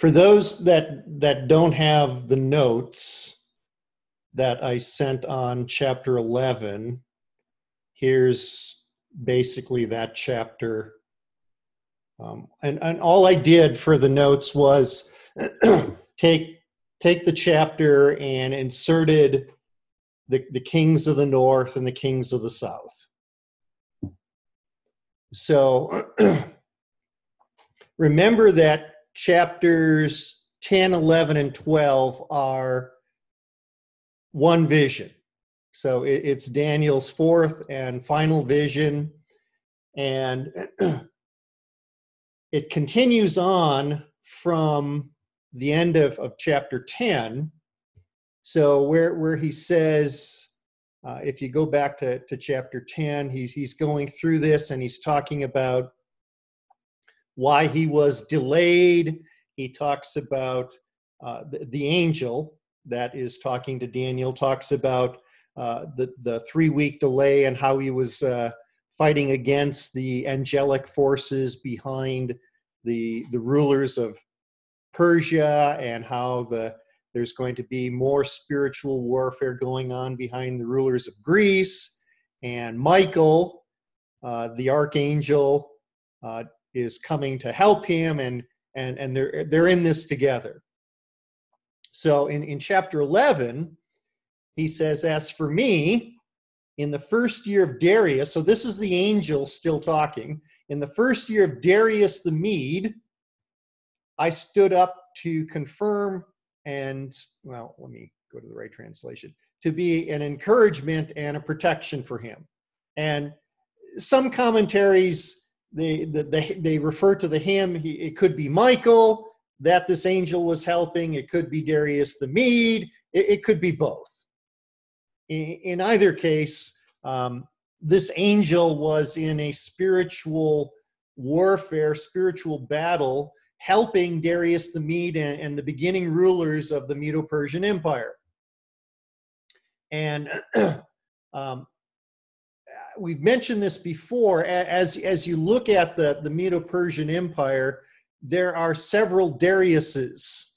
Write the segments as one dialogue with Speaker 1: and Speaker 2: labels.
Speaker 1: For those that don't have the notes that I sent on chapter 11, here's basically that chapter. And all I did for the notes was take the chapter and inserted the kings of the north and the kings of the south. So remember that chapters 10, 11, and 12 are one vision. So it's Daniel's fourth and final vision. And it continues on from the end of chapter 10. So where he says, if you go back to chapter 10, he's going through this and he's talking about why he was delayed. He talks about the angel that is talking to Daniel, talks about the 3-week delay and how he was fighting against the angelic forces behind the rulers of Persia, and how there's going to be more spiritual warfare going on behind the rulers of Greece. And Michael, the archangel, is coming to help him, and they're in this together. So in chapter 11, he says, "As for me, in the first year of Darius," so this is the angel still talking, "in the first year of Darius the Mede, I stood up to confirm and," well, let me go to the right translation, "to be an encouragement and a protection for him." And some commentaries, they refer to the him. It could be Michael that this angel was helping. It could be Darius the Mede. It could be both. In either case, this angel was in a spiritual warfare, spiritual battle, helping Darius the Mede and the beginning rulers of the Medo-Persian Empire. And we've mentioned this before. As you look at the Medo-Persian Empire, there are several Dariuses.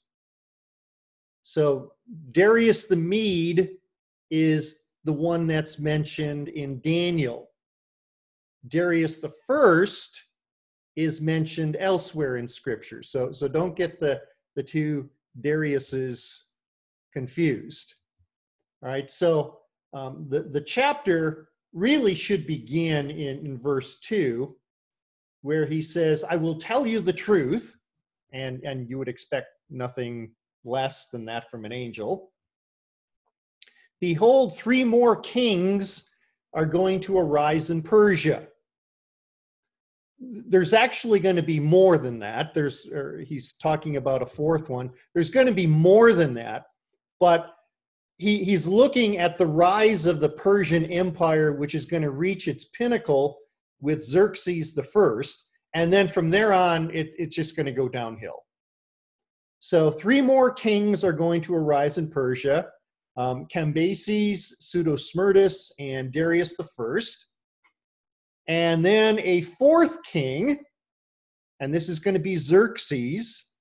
Speaker 1: So Darius the Mede is the one that's mentioned in Daniel. Darius the First is mentioned elsewhere in Scripture. So don't get the two Dariuses confused. All right, so the chapter really should begin in verse 2, where he says, "I will tell you the truth," and you would expect nothing less than that from an angel. "Behold, 3 more kings are going to arise in Persia." There's actually going to be more than that. He's talking about a 4th one. There's going to be more than that, but he's looking at the rise of the Persian Empire, which is going to reach its pinnacle with Xerxes the First, and then from there on, it's just going to go downhill. So 3 more kings are going to arise in Persia: Cambyses, Pseudo-Smyrtus, and Darius the First. And then a 4th king, and this is going to be Xerxes,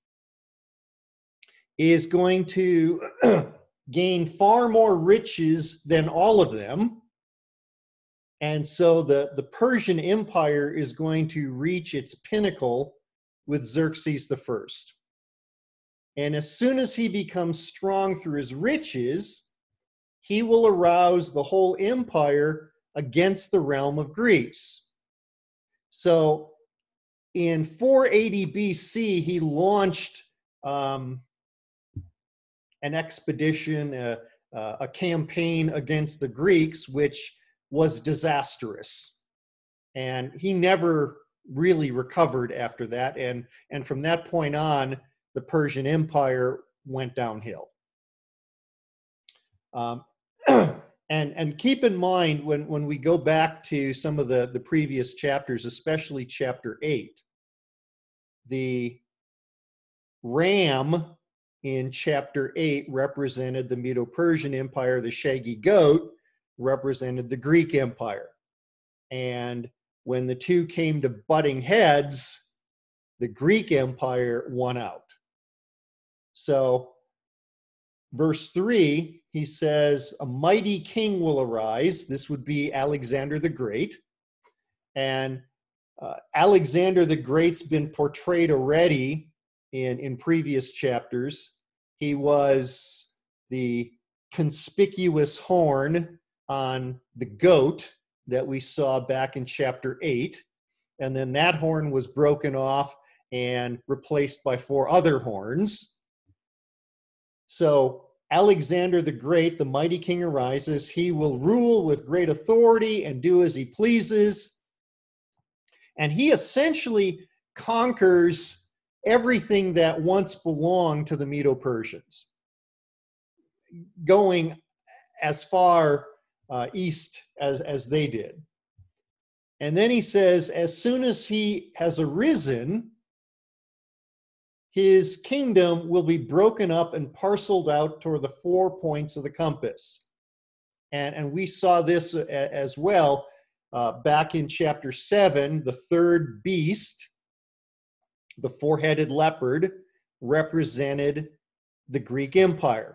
Speaker 1: is going to gain far more riches than all of them. And so the Persian Empire is going to reach its pinnacle with Xerxes the First. And as soon as he becomes strong through his riches, he will arouse the whole empire against the realm of Greece. So in 480 BC, he launched an expedition, a campaign against the Greeks, which was disastrous. And he never really recovered after that. And from that point on, the Persian Empire went downhill. And keep in mind, when we go back to some of the previous chapters, especially chapter 8, the ram in chapter 8 represented the Medo-Persian Empire. The shaggy goat represented the Greek Empire. And when the two came to butting heads, the Greek Empire won out. So, verse 3, he says, a mighty king will arise. This would be Alexander the Great. And Alexander the Great's been portrayed already in previous chapters. He was the conspicuous horn on the goat that we saw back in chapter 8. And then that horn was broken off and replaced by 4 other horns. So Alexander the Great, the mighty king, arises. He will rule with great authority and do as he pleases. And he essentially conquers everything that once belonged to the Medo-Persians, going as far east as they did. And then he says, as soon as he has arisen, his kingdom will be broken up and parceled out toward the 4 points of the compass. And we saw this as well back in chapter 7. The third beast, the 4-headed leopard, represented the Greek Empire.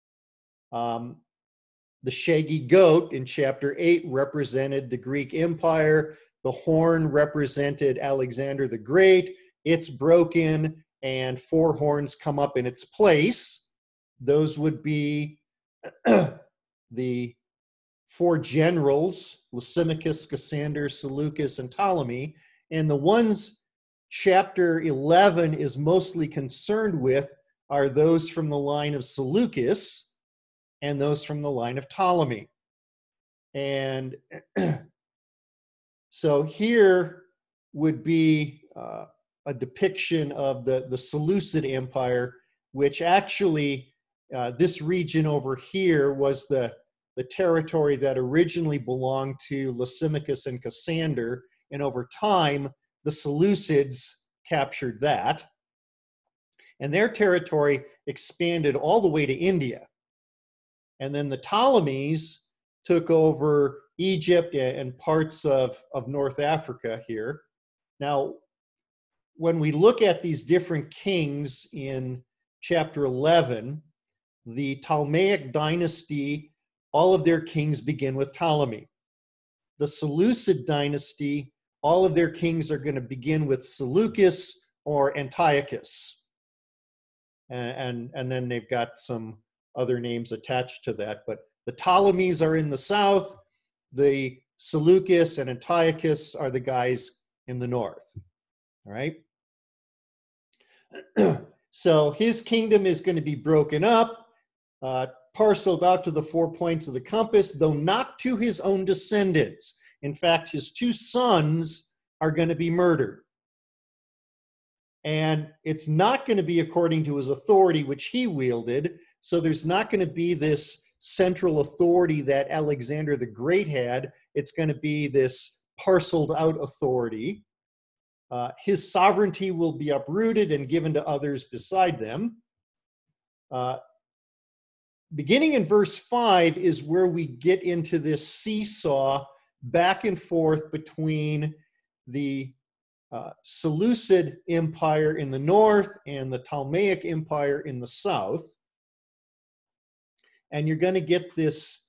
Speaker 1: The shaggy goat in chapter 8 represented the Greek Empire. The horn represented Alexander the Great. It's broken, and 4 horns come up in its place. Those would be the 4 generals, Lysimachus, Cassander, Seleucus, and Ptolemy. And the ones chapter 11 is mostly concerned with are those from the line of Seleucus and those from the line of Ptolemy. And so here would be a depiction of the Seleucid Empire, which actually, this region over here was the territory that originally belonged to Lysimachus and Cassander, and over time, the Seleucids captured that. And their territory expanded all the way to India. And then the Ptolemies took over Egypt and parts of North Africa here. Now, when we look at these different kings in chapter 11, the Ptolemaic dynasty, all of their kings begin with Ptolemy. The Seleucid dynasty, all of their kings are going to begin with Seleucus or Antiochus. And then they've got some other names attached to that. But the Ptolemies are in the south. The Seleucus and Antiochus are the guys in the north. All right? So his kingdom is going to be broken up, parceled out to the 4 points of the compass, though not to his own descendants. In fact, his 2 sons are going to be murdered. And it's not going to be according to his authority, which he wielded. So there's not going to be this central authority that Alexander the Great had. It's going to be this parceled out authority. His sovereignty will be uprooted and given to others beside them. Beginning in verse 5 is where we get into this seesaw back and forth between the Seleucid Empire in the north and the Ptolemaic Empire in the south. And you're going to get this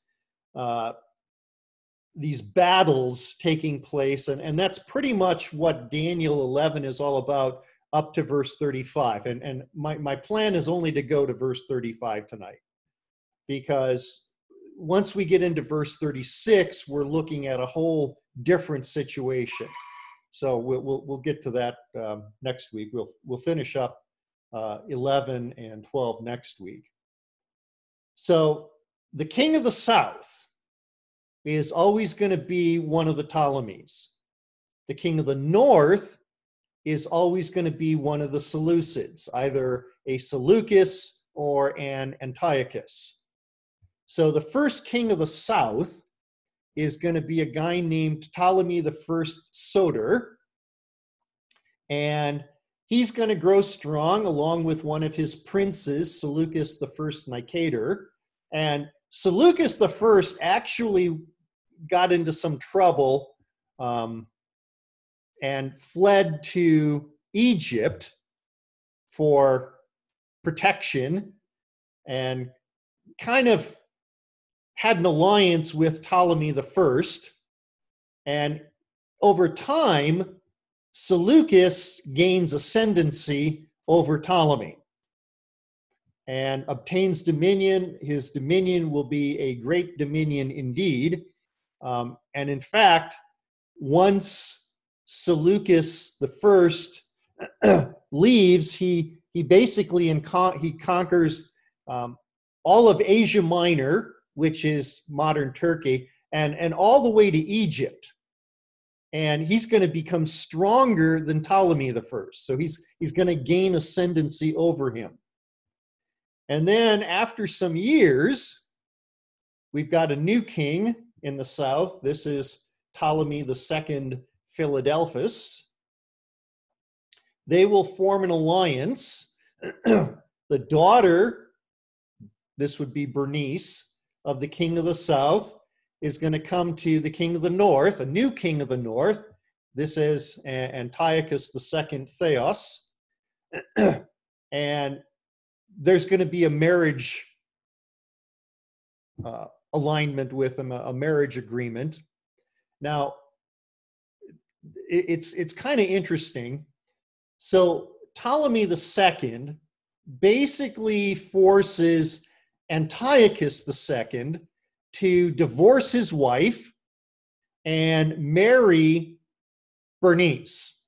Speaker 1: these battles taking place, and that's pretty much what Daniel 11 is all about up to verse 35. And my plan is only to go to verse 35 tonight, because once we get into verse 36, we're looking at a whole different situation. So we'll get to that next week. We'll finish up 11 and 12 next week. So the king of the south is always going to be one of the Ptolemies. The king of the north is always going to be one of the Seleucids, either a Seleucus or an Antiochus. So the first king of the south is going to be a guy named Ptolemy the First Soter, and he's going to grow strong along with one of his princes, Seleucus the First Nicator. And Seleucus the First actually got into some trouble and fled to Egypt for protection and kind of had an alliance with Ptolemy the First. And over time, Seleucus gains ascendancy over Ptolemy and obtains dominion. His dominion will be a great dominion indeed. And in fact, once Seleucus the First leaves, he basically he conquers all of Asia Minor, which is modern Turkey, and all the way to Egypt. And he's going to become stronger than Ptolemy the First. So he's going to gain ascendancy over him. And then after some years, we've got a new king in the south. This is Ptolemy II Philadelphus. They will form an alliance. The daughter, this would be Bernice, of the king of the south, is going to come to the king of the north, a new king of the north. This is Antiochus II Theos. And there's going to be a marriage alignment with him, a marriage agreement. Now, it's kind of interesting. So Ptolemy II basically forces Antiochus II to divorce his wife and marry Bernice.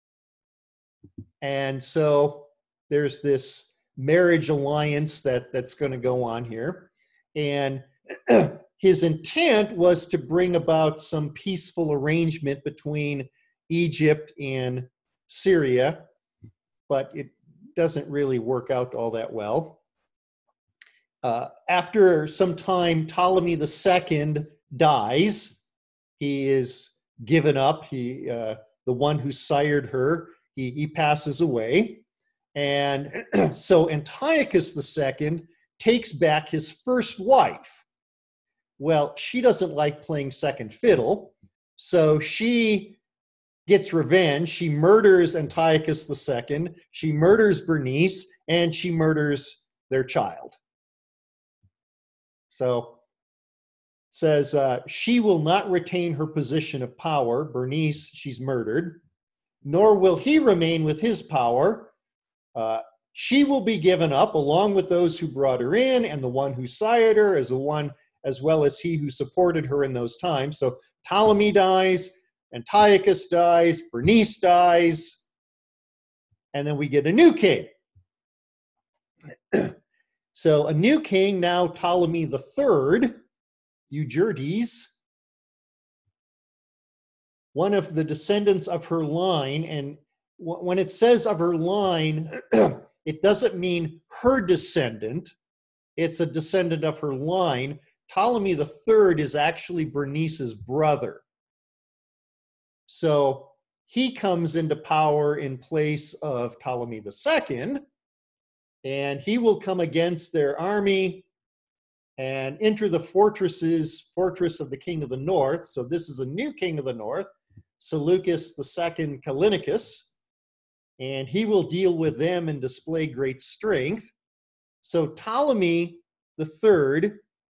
Speaker 1: And so there's this marriage alliance that's going to go on here. And his intent was to bring about some peaceful arrangement between Egypt and Syria, but it doesn't really work out all that well. After some time, Ptolemy II dies. He is given up. The one who sired her, he passes away. And so Antiochus II takes back his first wife. Well, she doesn't like playing second fiddle, so she gets revenge. She murders Antiochus II, she murders Bernice, and she murders their child. So it says, she will not retain her position of power. Bernice, she's murdered. Nor will he remain with his power. She will be given up along with those who brought her in, and the one who sired her as well as he who supported her in those times. So Ptolemy dies, Antiochus dies, Bernice dies, and then we get a new king. So a new king, now Ptolemy III, Euergetes, one of the descendants of her line. And when it says of her line, it doesn't mean her descendant. It's a descendant of her line. Ptolemy III is actually Bernice's brother. So he comes into power in place of Ptolemy II, and he will come against their army and enter the fortress of the king of the north. So this is a new king of the north, Seleucus II Callinicus, and he will deal with them and display great strength. So Ptolemy III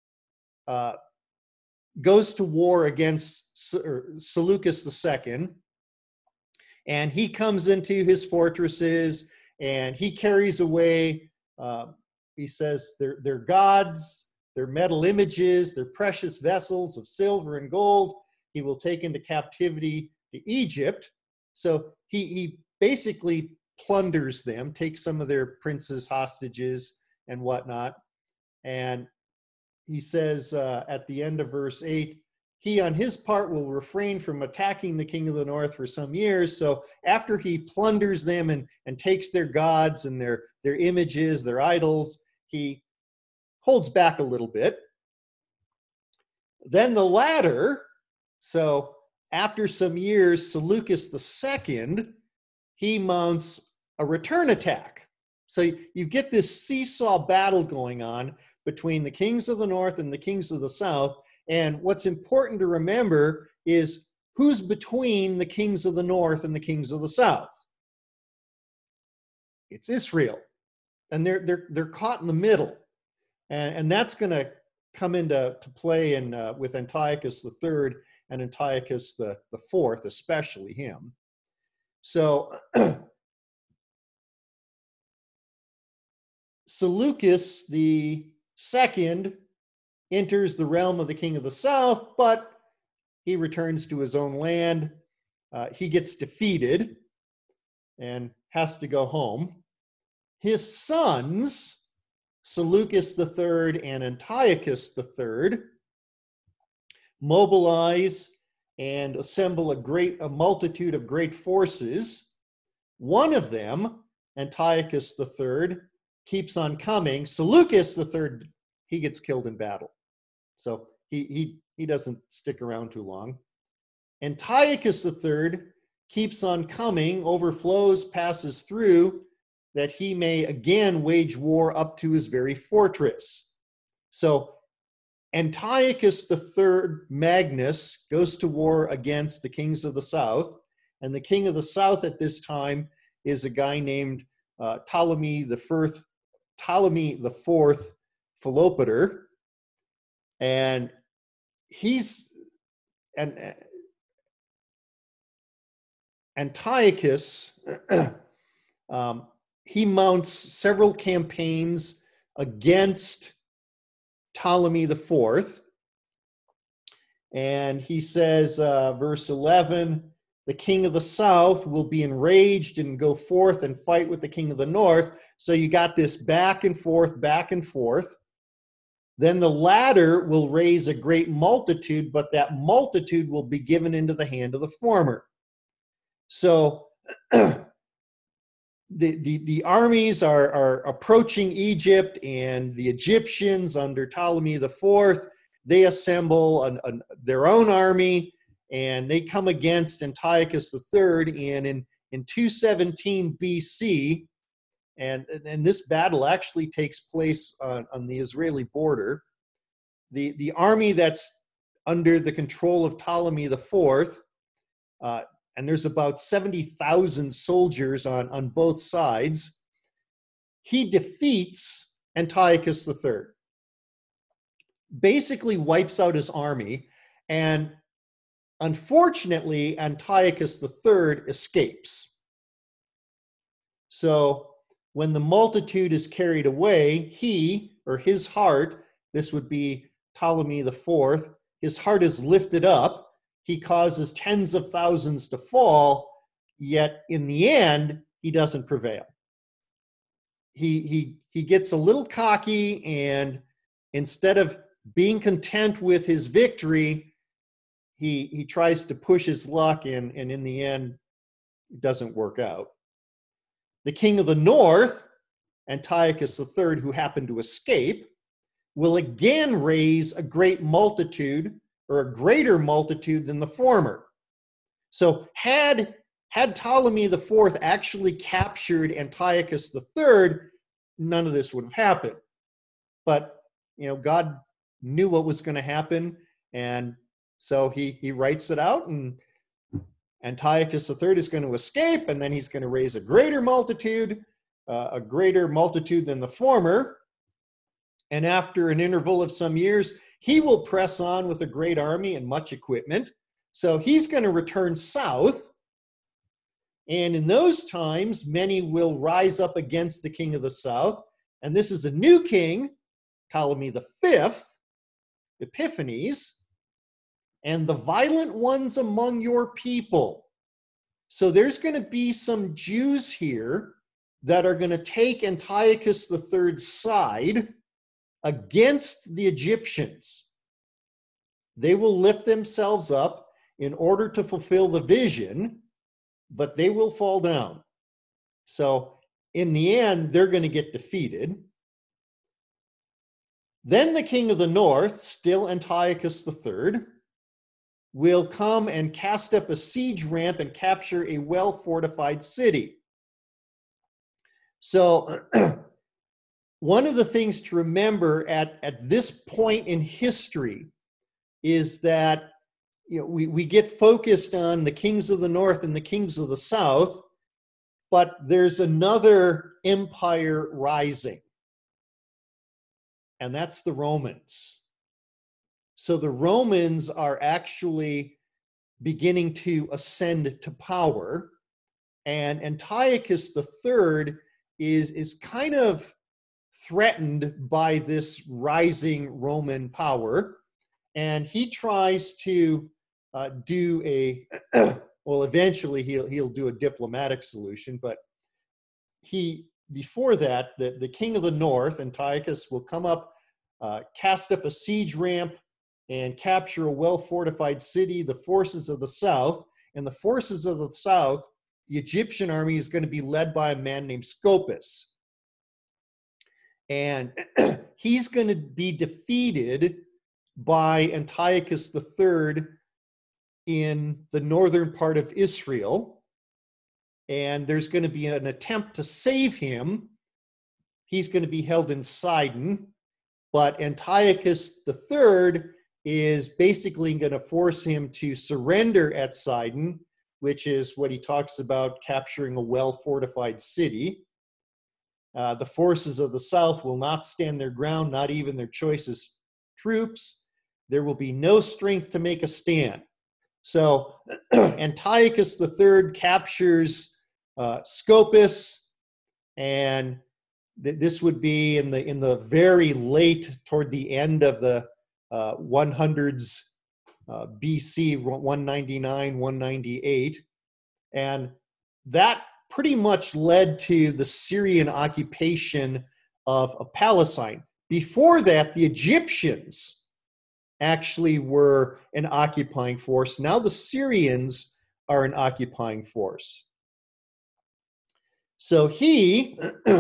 Speaker 1: goes to war against Seleucus II, and he comes into his fortresses and he carries away, he says, their gods, their metal images, their precious vessels of silver and gold. He will take into captivity to Egypt. So he basically plunders them, takes some of their princes hostages and whatnot. And he says at the end of verse 8, he on his part will refrain from attacking the king of the north for some years. So after he plunders them and takes their gods and their images, their idols, he holds back a little bit. Then the latter, so after some years, Seleucus II, he mounts a return attack. So you get this seesaw battle going on between the kings of the north and the kings of the south. And what's important to remember is who's between the kings of the north and the kings of the south. It's Israel. and they're caught in the middle, and that's going to come into play in with Antiochus III and Antiochus the Fourth, especially him. So Seleucus the Second enters the realm of the king of the south, but he returns to his own land. He gets defeated and has to go home. His sons, Seleucus III and Antiochus III, mobilize and assemble a multitude of great forces. One of them, Antiochus III, keeps on coming. Seleucus III, he gets killed in battle. So he doesn't stick around too long. Antiochus III keeps on coming, overflows, passes through, that he may again wage war up to his very fortress. So Antiochus III Magnus goes to war against the kings of the south, and the king of the south at this time is a guy named Ptolemy the Fourth Philopator, and Antiochus he mounts several campaigns against Ptolemy the Fourth, and he says, verse 11, the king of the south will be enraged and go forth and fight with the king of the north. So you got this back and forth, back and forth. Then the latter will raise a great multitude, but that multitude will be given into the hand of the former. So the armies are approaching Egypt, and the Egyptians under Ptolemy the Fourth, they assemble their own army, and they come against Antiochus III. And in 217 BC, and this battle actually takes place on the Israeli border, the army that's under the control of Ptolemy the Fourth, and there's about 70,000 soldiers on both sides, he defeats Antiochus III, basically wipes out his army, and unfortunately, Antiochus III escapes. So when the multitude is carried away, he, or his heart, this would be Ptolemy the Fourth, his heart is lifted up. He causes tens of thousands to fall, yet in the end, he doesn't prevail. He gets a little cocky, and instead of being content with his victory, he tries to push his luck, and in the end, it doesn't work out. The king of the north, Antiochus III, who happened to escape, will again raise a great multitude, or a greater multitude than the former. So had Ptolemy IV actually captured Antiochus III, none of this would have happened. But God knew what was going to happen, and so he writes it out, and Antiochus III is going to escape, and then he's going to raise a greater multitude than the former. And after an interval of some years, he will press on with a great army and much equipment. So he's going to return south. And in those times, many will rise up against the king of the south. And this is a new king, Ptolemy V, Epiphanes, and the violent ones among your people. So there's going to be some Jews here that are going to take Antiochus III's side against the Egyptians. They will lift themselves up in order to fulfill the vision, but they will fall down. So in the end, they're going to get defeated. Then the king of the north, still Antiochus III, will come and cast up a siege ramp and capture a well-fortified city. So one of the things to remember at this point in history is that we get focused on the kings of the north and the kings of the south, But there's another empire rising, and that's the Romans. So the Romans are actually beginning to ascend to power, and Antiochus III is kind of threatened by this rising Roman power, and he tries to do a well, eventually he'll do a diplomatic solution, but before that, the king of the north, Antiochus, will come up, cast up a siege ramp, and capture a well-fortified city. The forces of the south, and the forces of the south, the Egyptian army is going to be led by a man named Scopas. And he's going to be defeated by Antiochus III in the northern part of Israel. And there's going to be an attempt to save him. He's going to be held in Sidon. But Antiochus III is basically going to force him to surrender at Sidon, which is what he talks about, capturing a well-fortified city. The forces of the south will not stand their ground, not even their choicest troops. There will be no strength to make a stand. So Antiochus III captures Scopas, and this would be in the very late, toward the end of the 100s BC, 199, 198. And that pretty much led to the Syrian occupation of Palestine. Before that, the Egyptians actually were an occupying force. Now the Syrians are an occupying force. So he,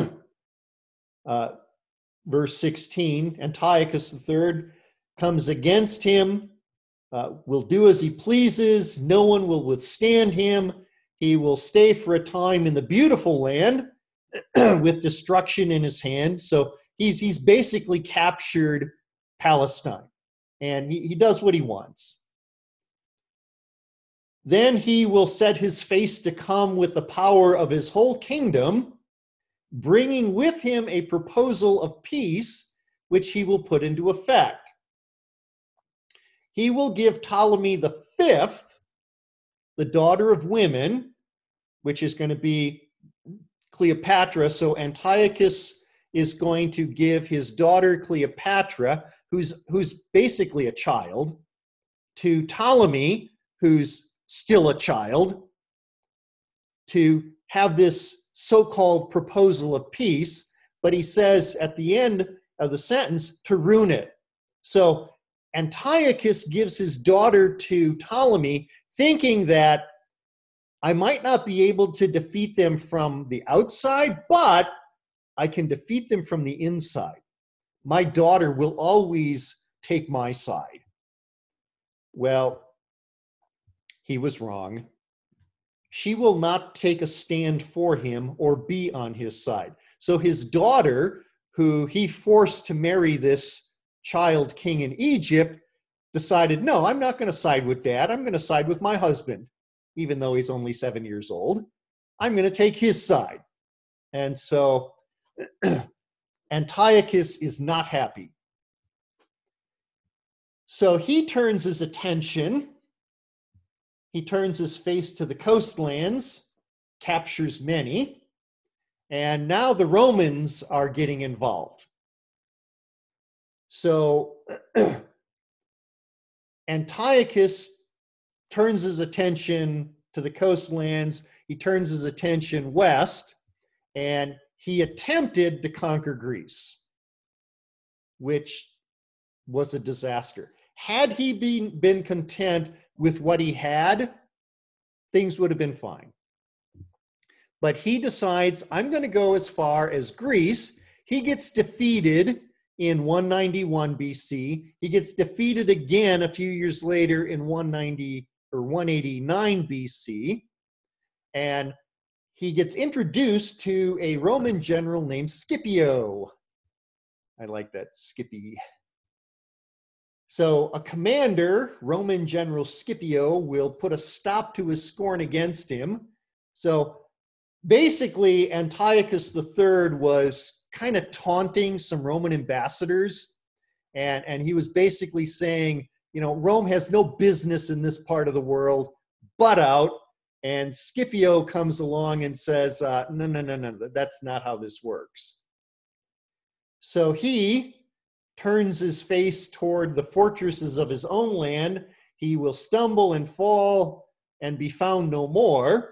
Speaker 1: verse 16, Antiochus III comes against him, will do as he pleases. No one will withstand him. He will stay for a time in the beautiful land with destruction in his hand. So he's basically captured Palestine, and he does what he wants. Then he will set his face to come with the power of his whole kingdom, bringing with him a proposal of peace, which he will put into effect. He will give Ptolemy V, the daughter of women, which is going to be Cleopatra. So Antiochus is going to give his daughter Cleopatra, who's basically a child, to Ptolemy, who's still a child, to have this so-called proposal of peace. But he says at the end of the sentence, to ruin it. So Antiochus gives his daughter to Ptolemy, thinking that I might not be able to defeat them from the outside, but I can defeat them from the inside. My daughter will always take my side. Well, he was wrong. She will not take a stand for him or be on his side. So his daughter, who he forced to marry this child king in Egypt, decided, no, I'm not going to side with dad. I'm going to side with my husband, even though he's only 7 years old. I'm going to take his side. And so Antiochus is not happy. So he turns his face to the coastlands, captures many, and now the Romans are getting involved. So Antiochus turns his attention to the coastlands, he turns his attention west, and he attempted to conquer Greece, which was a disaster. Had he been content with what he had, things would have been fine. But he decides, I'm going to go as far as Greece. He gets defeated in 191 BC. He gets defeated again a few years later in 189 BC. And he gets introduced to a Roman general named Scipio. I like that, Skippy. So a commander, Roman General Scipio, will put a stop to his scorn against him. So basically, Antiochus III was kind of taunting some Roman ambassadors, and he was basically saying, Rome has no business in this part of the world, butt out. And Scipio comes along and says, no, that's not how this works. So he turns his face toward the fortresses of his own land. He will stumble and fall and be found no more.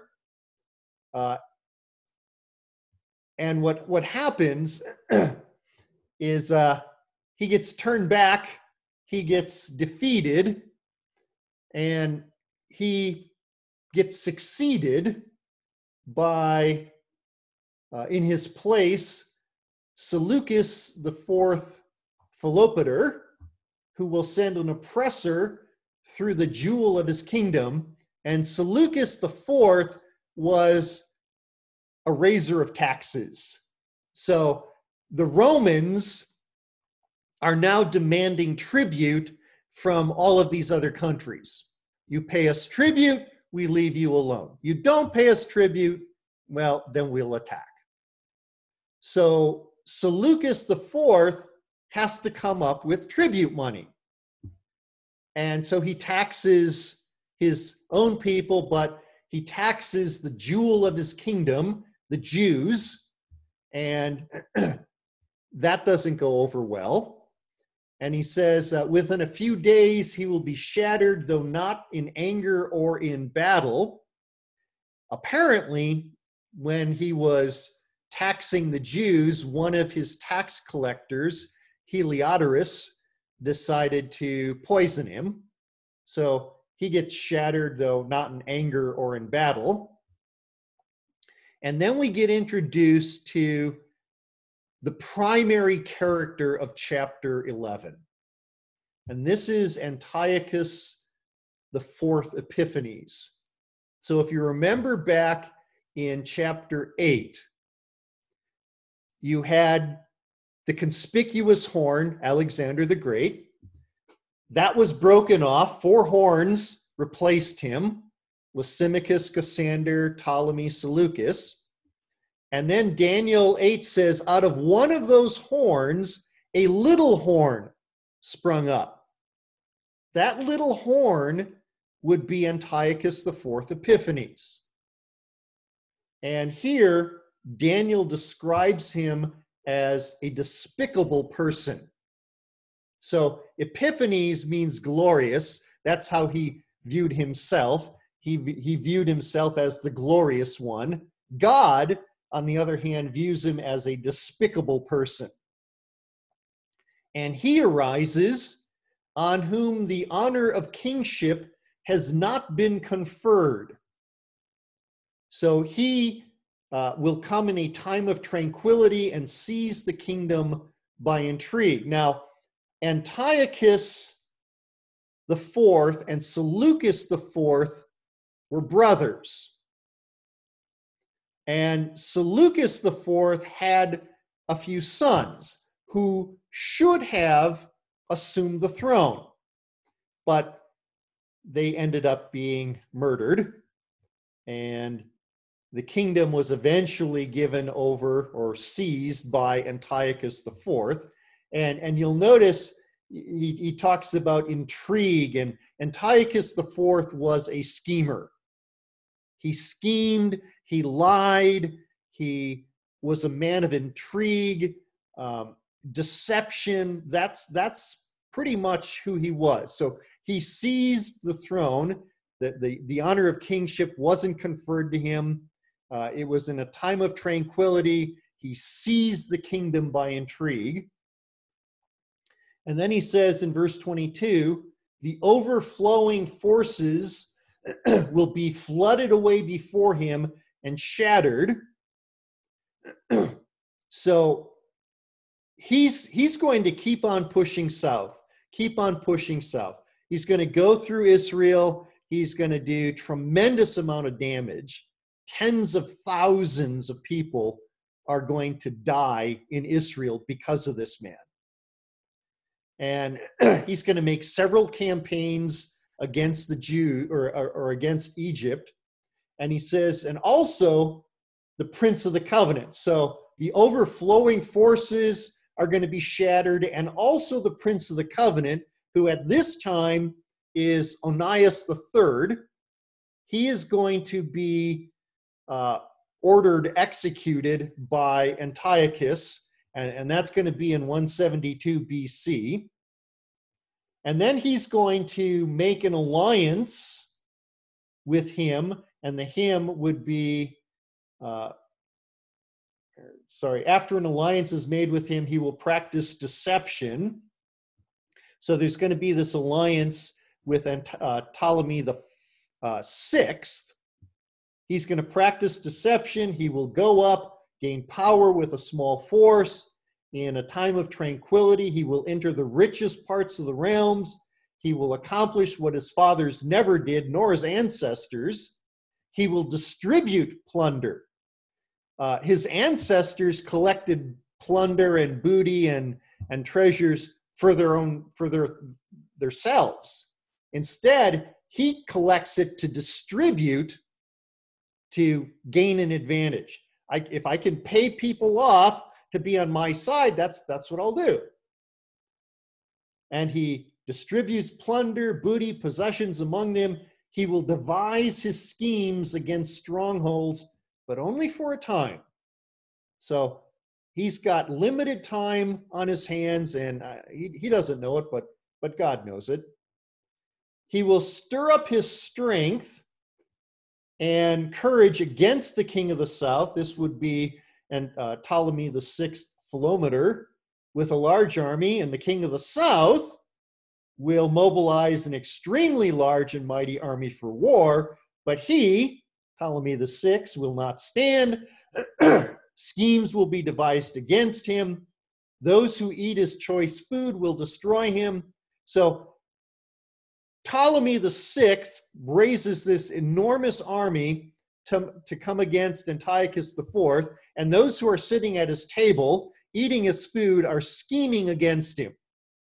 Speaker 1: And what happens is he gets turned back, he gets defeated, and he gets succeeded by, in his place, Seleucus IV Philopator, who will send an oppressor through the jewel of his kingdom. And Seleucus IV was a raiser of taxes. So the Romans are now demanding tribute from all of these other countries. You pay us tribute, we leave you alone. You don't pay us tribute, well, then we'll attack. So Seleucus IV has to come up with tribute money. And so he taxes his own people, but he taxes the jewel of his kingdom, the Jews, and that doesn't go over well. And he says, within a few days he will be shattered, though not in anger or in battle. Apparently, when he was taxing the Jews, one of his tax collectors, Heliodorus, decided to poison him. So he gets shattered, though not in anger or in battle. And then we get introduced to the primary character of chapter 11. And this is Antiochus IV Epiphanes. So if you remember back in chapter 8, you had the conspicuous horn, Alexander the Great. That was broken off. 4 horns replaced him: Lysimachus, Cassander, Ptolemy, Seleucus. And then Daniel 8 says, out of one of those horns, a little horn sprung up. That little horn would be Antiochus IV Epiphanes. And here, Daniel describes him as a despicable person. So Epiphanes means glorious. That's how he viewed himself. He viewed himself as the glorious one. God, on the other hand, views him as a despicable person. And he arises on whom the honor of kingship has not been conferred. So he will come in a time of tranquility and seize the kingdom by intrigue. Now, Antiochus IV and Seleucus IV were brothers. And Seleucus IV had a few sons who should have assumed the throne, but they ended up being murdered, and the kingdom was eventually given over or seized by Antiochus IV. And you'll notice he talks about intrigue, and Antiochus IV was a schemer. He schemed, he lied, he was a man of intrigue, deception. That's pretty much who he was. So he seized the throne. The honor of kingship wasn't conferred to him. It was in a time of tranquility. He seized the kingdom by intrigue. And then he says in verse 22, the overflowing forces will be flooded away before him and shattered. So he's going to keep on pushing south, keep on pushing south. He's going to go through Israel. He's going to do tremendous amount of damage. Tens of thousands of people are going to die in Israel because of this man. And he's going to make several campaigns against the Jew or against Egypt. And he says, and also the Prince of the Covenant. So the overflowing forces are going to be shattered, and also the Prince of the Covenant, who at this time is Onias III. He is going to be ordered executed by Antiochus, and that's going to be in 172 BC. And then he's going to make an alliance with him, and the him would be, after an alliance is made with him, he will practice deception. So there's going to be this alliance with Ptolemy the sixth. He's going to practice deception. He will go up, gain power with a small force. In a time of tranquility, he will enter the richest parts of the realms. He will accomplish what his fathers never did, nor his ancestors. He will distribute plunder. His ancestors collected plunder and booty and treasures for themselves. Instead, he collects it to distribute to gain an advantage. If I can pay people off to be on my side, that's what I'll do. And he distributes plunder, booty, possessions among them. He will devise his schemes against strongholds, but only for a time. So he's got limited time on his hands, and he doesn't know it, but God knows it. He will stir up his strength and courage against the king of the south. This would be Ptolemy the sixth Philometor with a large army, and the king of the south will mobilize an extremely large and mighty army for war, but he, Ptolemy the sixth, will not stand. Schemes will be devised against him. Those who eat his choice food will destroy him. So Ptolemy the sixth raises this enormous army to come against Antiochus the fourth, and those who are sitting at his table eating his food are scheming against him.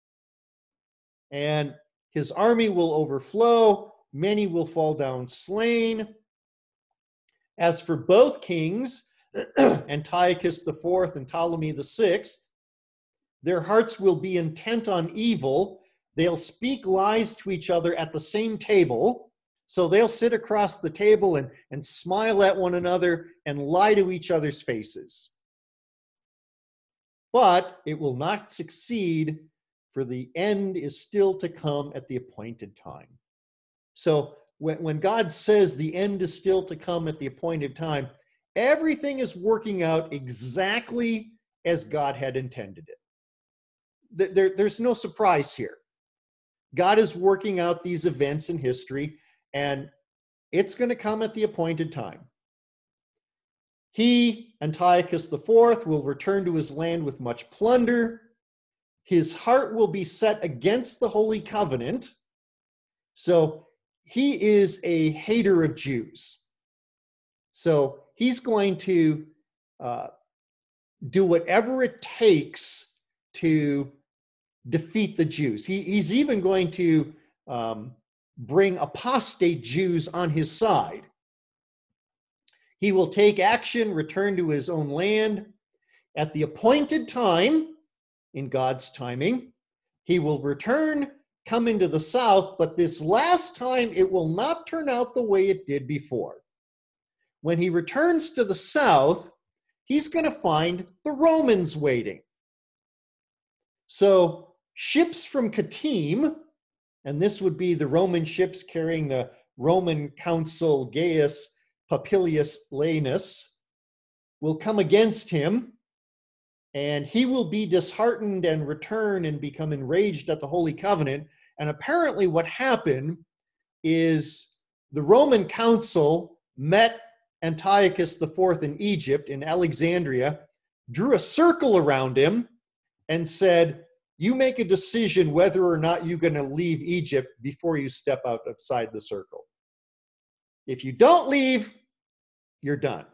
Speaker 1: And his army will overflow, many will fall down slain. As for both kings, Antiochus the fourth and Ptolemy the sixth, their hearts will be intent on evil. They'll speak lies to each other at the same table. So they'll sit across the table and smile at one another and lie to each other's faces. But it will not succeed, for the end is still to come at the appointed time. So when God says the end is still to come at the appointed time, everything is working out exactly as God had intended it. There's no surprise here. God is working out these events in history, and it's going to come at the appointed time. He, Antiochus IV, will return to his land with much plunder. His heart will be set against the Holy Covenant. So he is a hater of Jews. So he's going to do whatever it takes to defeat the Jews. He's even going to bring apostate Jews on his side. He will take action, return to his own land. At the appointed time, in God's timing, he will return, come into the south, but this last time it will not turn out the way it did before. When he returns to the south, he's going to find the Romans waiting. So ships from Kittim, and this would be the Roman ships carrying the Roman consul Gaius Popilius Laenus, will come against him, and he will be disheartened and return and become enraged at the Holy Covenant. And apparently what happened is the Roman consul met Antiochus IV in Egypt, in Alexandria, drew a circle around him and said, you make a decision whether or not you're going to leave Egypt before you step outside the circle. If you don't leave, you're done.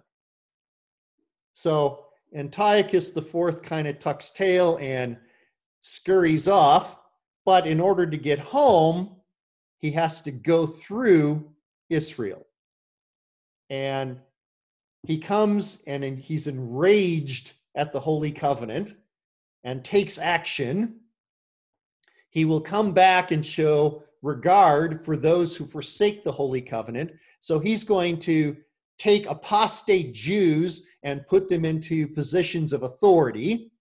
Speaker 1: So Antiochus IV kind of tucks tail and scurries off, but in order to get home, he has to go through Israel. And he comes and he's enraged at the Holy Covenant and takes action. He will come back and show regard for those who forsake the Holy Covenant. So he's going to take apostate Jews and put them into positions of authority.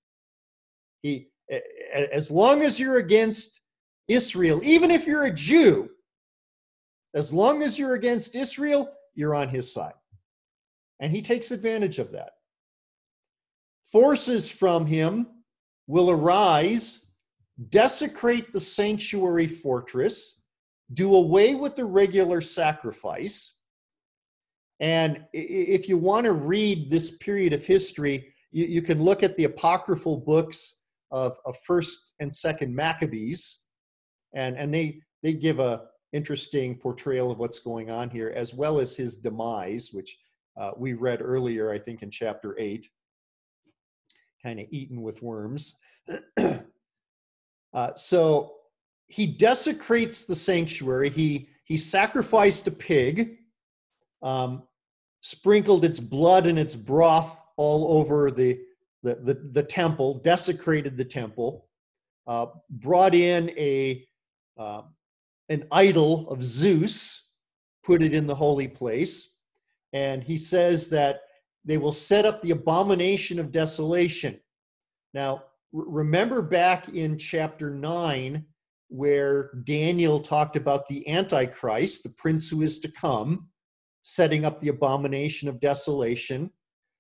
Speaker 1: As long as you're against Israel, even if you're a Jew, as long as you're against Israel, you're on his side. And he takes advantage of that. Forces from him will arise, desecrate the sanctuary fortress, do away with the regular sacrifice. And if you want to read this period of history, you can look at the apocryphal books of 1st and 2nd Maccabees, and they give a interesting portrayal of what's going on here, as well as his demise, which we read earlier, I think in chapter 8, kind of eaten with worms. So he desecrates the sanctuary. He sacrificed a pig, sprinkled its blood and its broth all over the temple, desecrated the temple, brought in an idol of Zeus, put it in the holy place, and he says that they will set up the abomination of desolation. Now, remember back in chapter 9, where Daniel talked about the Antichrist, the prince who is to come, setting up the abomination of desolation.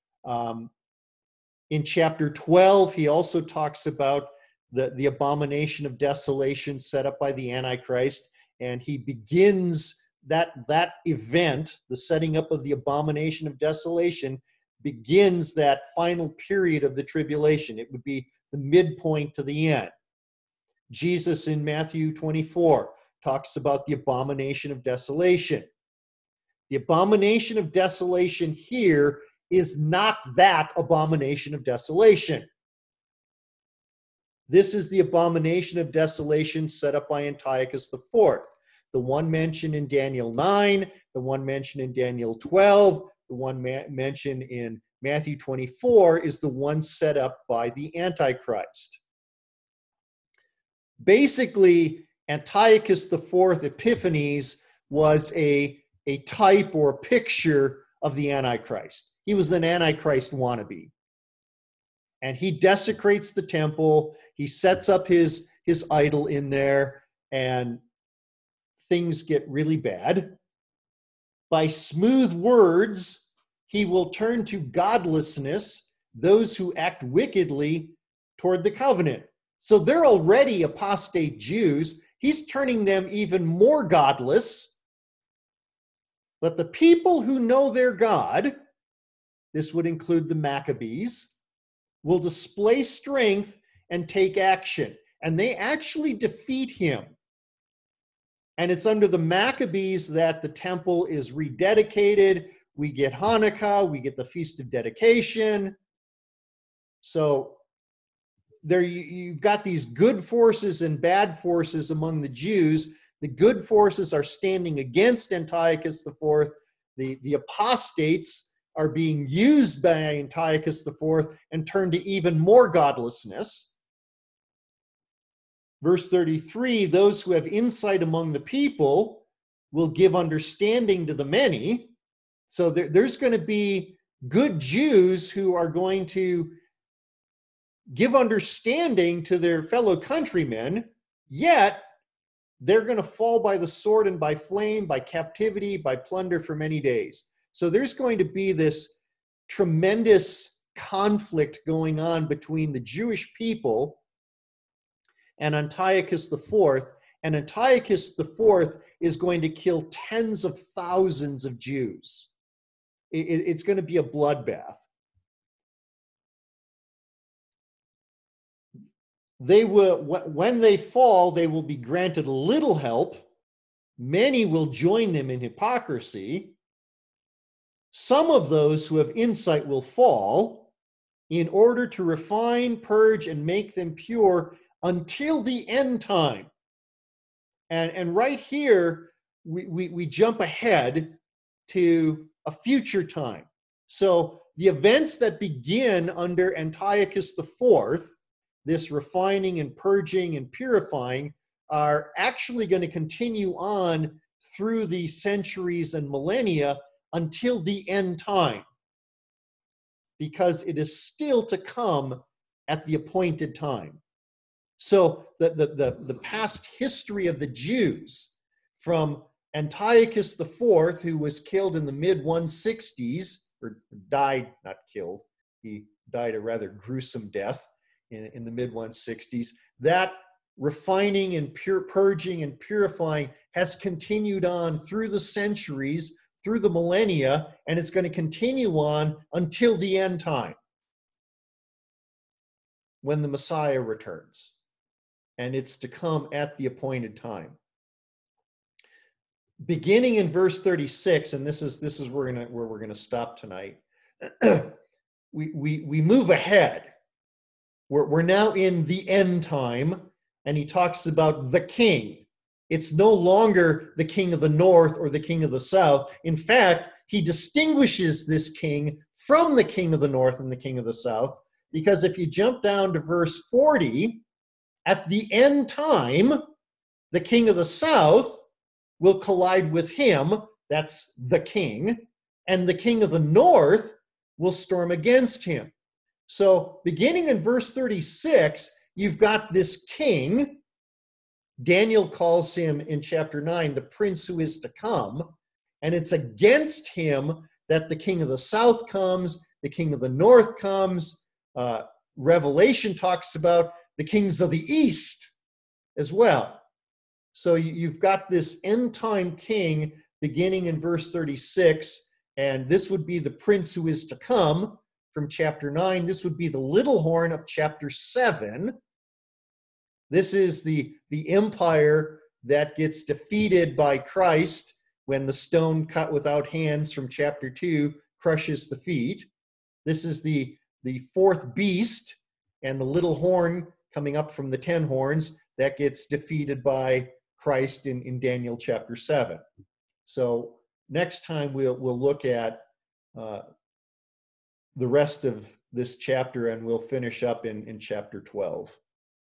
Speaker 1: In chapter 12, he also talks about the abomination of desolation set up by the Antichrist, and he begins that event, the setting up of the abomination of desolation, begins that final period of the tribulation. It would be the midpoint to the end. Jesus in Matthew 24 talks about the abomination of desolation. The abomination of desolation here is not that abomination of desolation. This is the abomination of desolation set up by Antiochus IV. The one mentioned in Daniel 9, the one mentioned in Daniel 12, the one mentioned in Matthew 24 is the one set up by the Antichrist. Basically, Antiochus IV Epiphanes was a type or a picture of the Antichrist. He was an Antichrist wannabe. And he desecrates the temple, he sets up his idol in there, and things get really bad. By smooth words, he will turn to godlessness those who act wickedly toward the covenant. So they're already apostate Jews. He's turning them even more godless. But the people who know their God, this would include the Maccabees, will display strength and take action. And they actually defeat him. And it's under the Maccabees that the temple is rededicated. We get Hanukkah, we get the Feast of Dedication. So there you've got these good forces and bad forces among the Jews. The good forces are standing against Antiochus IV. The apostates are being used by Antiochus IV and turned to even more godlessness. Verse 33, those who have insight among the people will give understanding to the many. So there's going to be good Jews who are going to give understanding to their fellow countrymen, yet they're going to fall by the sword and by flame, by captivity, by plunder for many days. So there's going to be this tremendous conflict going on between the Jewish people and Antiochus IV. And Antiochus IV is going to kill tens of thousands of Jews. It's going to be a bloodbath. They will, when they fall, they will be granted a little help. Many will join them in hypocrisy. Some of those who have insight will fall in order to refine, purge, and make them pure until the end time. And right here, we jump ahead to a future time. So the events that begin under Antiochus IV, this refining and purging and purifying, are actually going to continue on through the centuries and millennia until the end time, because it is still to come at the appointed time. So the past history of the Jews, from Antiochus IV, who was killed in the mid-160s, or died, not killed, he died a rather gruesome death in the mid-160s, that refining and purging and purifying has continued on through the centuries, through the millennia, and it's going to continue on until the end time, when the Messiah returns. And it's to come at the appointed time. Beginning in verse 36, and this is where we're going to stop tonight. we move ahead. We're now in the end time, and he talks about the king. It's no longer the king of the north or the king of the south. In fact, he distinguishes this king from the king of the north and the king of the south, because if you jump down to verse 40, at the end time, the king of the south will collide with him, that's the king, and the king of the north will storm against him. So beginning in verse 36, you've got this king. Daniel calls him in chapter 9 the prince who is to come, and it's against him that the king of the south comes, the king of the north comes. Revelation talks about the kings of the east as well. So you've got this end time king beginning in verse 36, and this would be the prince who is to come from chapter 9. This would be the little horn of chapter 7. This is the empire that gets defeated by Christ when the stone cut without hands from chapter 2 crushes the feet. This is the fourth beast, and the little horn coming up from the 10 horns that gets defeated by Christ in Daniel chapter 7. So next time we'll look at the rest of this chapter, and we'll finish up in chapter 12.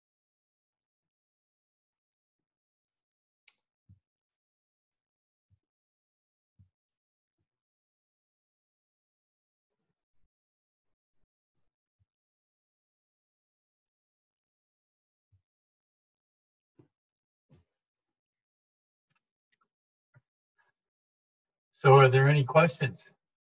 Speaker 2: So are there any questions?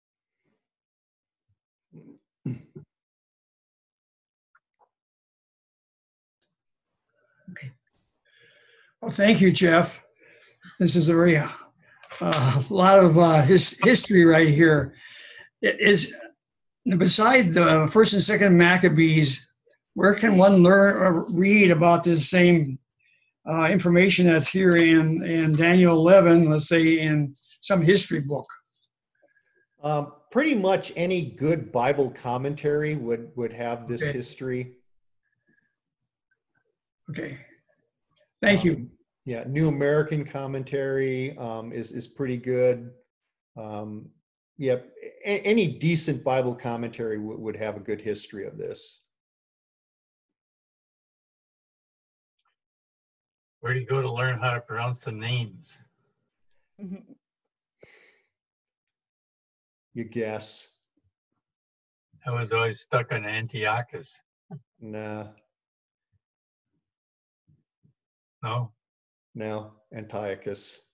Speaker 3: Okay. Well, thank you, Jeff. This is a very lot of history right here. It is, beside the first and second Maccabees, where can one learn or read about this same information that's here in Daniel 11, let's say in some history book?
Speaker 1: Pretty much any good Bible commentary would have this history.
Speaker 3: Okay. Thank you.
Speaker 1: Yeah, New American Commentary is pretty good. Yeah, any decent Bible commentary would have a good history of this.
Speaker 2: Where do you go to learn how to pronounce the names?
Speaker 1: You guess.
Speaker 2: I was always stuck on Antiochus.
Speaker 1: Nah.
Speaker 2: No?
Speaker 1: No, Antiochus.